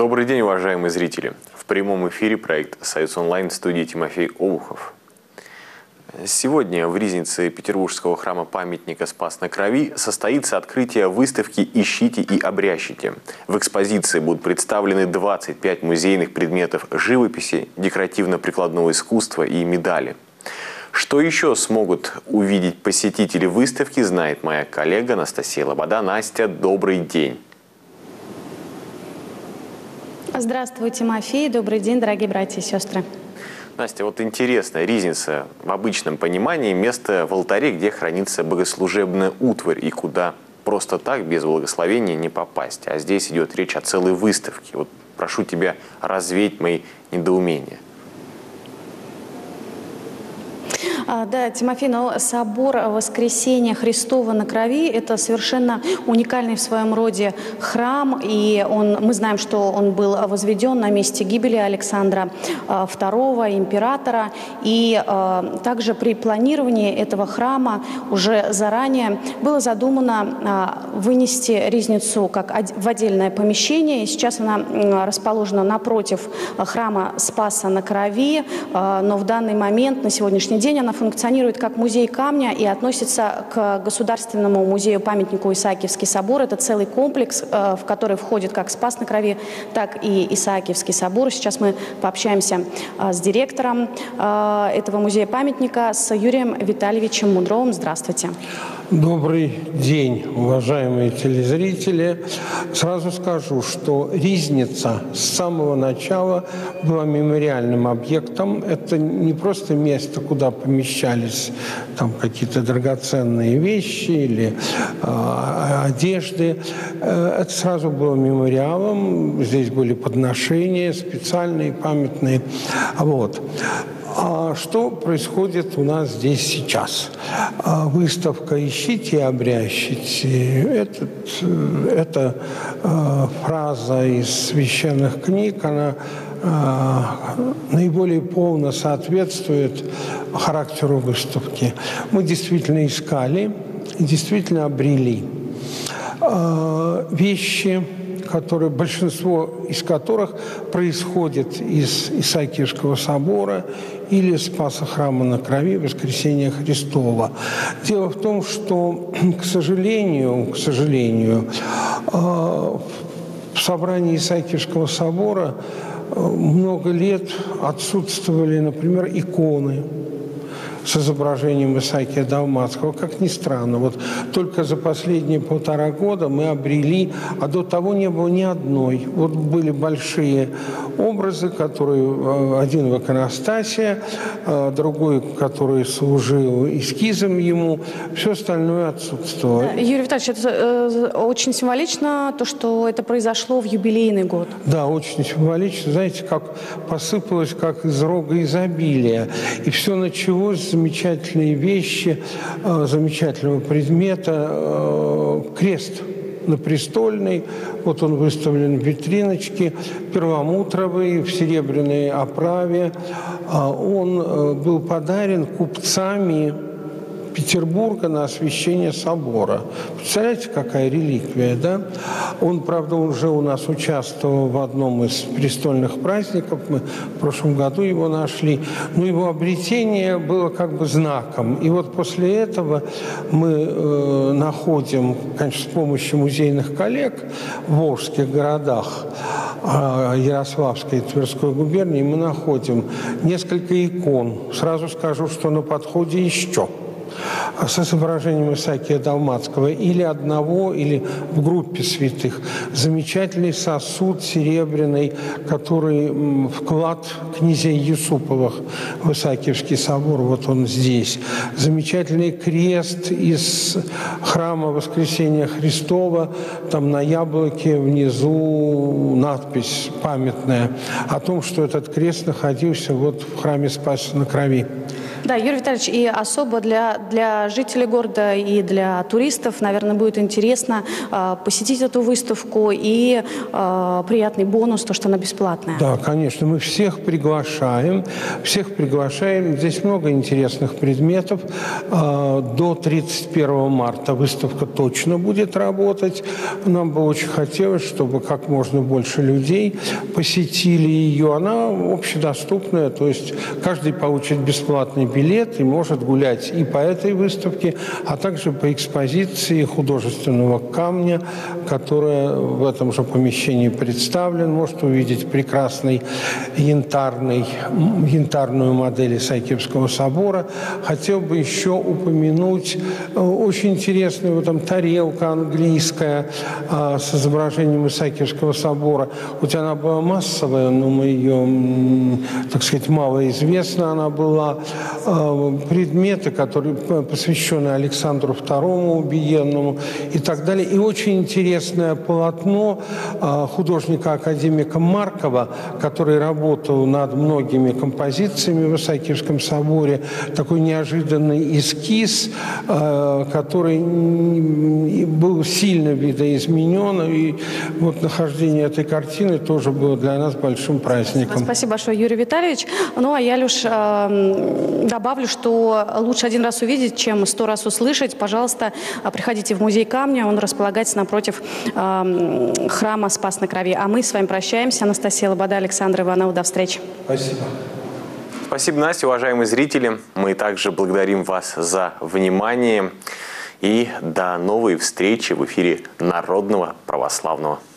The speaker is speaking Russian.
Добрый день, уважаемые зрители! В прямом эфире проект «Союз онлайн» в студии Тимофей Обухов. Сегодня в ризнице Петербургского храма-памятника «Спас на Крови» состоится открытие выставки «Ищите и обрящите». В экспозиции будут представлены 25 музейных предметов живописи, декоративно-прикладного искусства и медали. Что еще смогут увидеть посетители выставки, знает моя коллега Анастасия Лобода. Настя, добрый день! Здравствуй, Тимофей. Добрый день, дорогие братья и сестры. Настя, вот интересно, ризница в обычном понимании место в алтаре, где хранится богослужебная утварь и куда просто так, без благословения, не попасть. А здесь идет речь о целой выставке. Вот прошу тебя развеять мои недоумения. Да, Тимофей, но собор Воскресения Христова на Крови – это совершенно уникальный в своем роде храм, и мы знаем, что он был возведен на месте гибели Александра II, императора, и также при планировании этого храма уже заранее было задумано вынести ризницу как в отдельное помещение, и сейчас она расположена напротив храма Спаса на Крови, но в данный момент, на сегодняшний день, она функционирует как музей камня и относится к Государственному музею-памятнику Исаакиевский собор. Это целый комплекс, в который входит как Спас на Крови, так и Исаакиевский собор. Сейчас мы пообщаемся с директором этого музея-памятника, с Юрием Витальевичем Мудровым. Здравствуйте. Добрый день, уважаемые телезрители. Сразу скажу, что ризница с самого начала была мемориальным объектом. Это не просто место, куда помещались там какие-то драгоценные вещи или одежды. Это сразу было мемориалом. Здесь были подношения специальные, памятные. Вот. А что происходит у нас здесь сейчас? Выставка «Ищите и обрящите». Эта фраза из священных книг, она наиболее полно соответствует характеру выставки. Мы действительно искали и действительно обрели вещи, большинство из которых происходит из Исаакиевского собора или Спаса храма на Крови, Воскресения Христова. Дело в том, что, к сожалению, в собрании Исаакиевского собора много лет отсутствовали, например, иконы с изображением Исаакия Далматского. Как ни странно, вот только за последние 1,5 года мы обрели, а до того не было ни одной. Вот были большие образы, которые один в иконостасе, другой, который служил эскизом ему, все остальное отсутствовало. Юрий Витальевич, это очень символично, то, что это произошло в юбилейный год. Да, очень символично. Знаете, как посыпалось, как из рога изобилия. И все началось с замечательной вещи, замечательного предмета, крест на Престольной. Вот он выставлен в витриночке, перламутровый, в серебряной оправе. Он был подарен купцами Петербурга на освящение собора. Представляете, какая реликвия, да? Он, правда, уже у нас участвовал в одном из престольных праздников. Мы в прошлом году его нашли. Но его обретение было как бы знаком. И вот после этого мы находим, конечно, с помощью музейных коллег в волжских городах Ярославской и Тверской губернии, мы находим несколько икон. Сразу скажу, что на подходе еще с изображением Исаакия Далматского или одного, или в группе святых. Замечательный сосуд серебряный, который вклад князей Юсуповых в Исаакиевский собор, вот он здесь. Замечательный крест из храма Воскресения Христова, там на яблоке внизу надпись памятная о том, что этот крест находился вот в храме Спаса на Крови. Да, Юрий Витальевич, и особо для для жителей города и для туристов, наверное, будет интересно посетить эту выставку, и приятный бонус, то, что она бесплатная. Да, конечно, мы всех приглашаем. Здесь много интересных предметов. До 31 марта выставка точно будет работать. Нам бы очень хотелось, чтобы как можно больше людей посетили ее. Она общедоступная, то есть каждый получит бесплатный билет и может гулять и по этой выставке, а также по экспозиции художественного камня, которая в этом же помещении представлен. Может увидеть прекрасный янтарную модель Исаакиевского собора. Хотел бы еще упомянуть очень интересную вот там тарелка английская с изображением Исаакиевского собора. Хоть она была массовая, но мы ее, так сказать, малоизвестна она была. Предметы, которые посвящены Александру II убиенному и так далее. И очень интересное полотно художника-академика Маркова, который работал над многими композициями в Исаакиевском соборе. Такой неожиданный эскиз, который был сильно видоизменен. И вот нахождение этой картины тоже было для нас большим праздником. Спасибо большое, Юрий Витальевич. Ну, а я лишь добавлю, что лучше один раз увидеть, чем 100 раз услышать. Пожалуйста, приходите в музей камня. Он располагается напротив храма Спас на Крови. А мы с вами прощаемся. Анастасия Лобода, Александр Иванов. До встречи. Спасибо. Спасибо, Настя. Уважаемые зрители, мы также благодарим вас за внимание. И до новой встречи в эфире Народного православного